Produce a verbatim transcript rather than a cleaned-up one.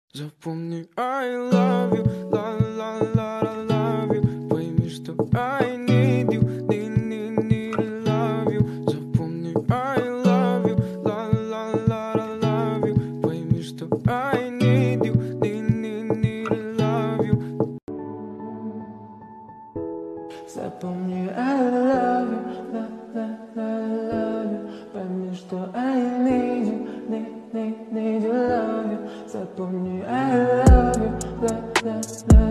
Запомни, I love you, la la la la love you. Пойми, что I need you, need, need, need love you. Запомни, I love you, la la la la love you. Пойми, что I need you, need, need, need love you. Запомни, I love you, la la la love you. Пойми, что I need you, need, need, need love you. Запомни, I love you, la la la